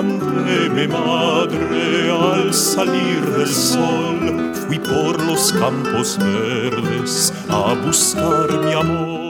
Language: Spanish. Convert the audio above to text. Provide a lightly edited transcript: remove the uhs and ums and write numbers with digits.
Cánteme, madre, al salir del sol, fui por los campos verdes a buscar mi amor.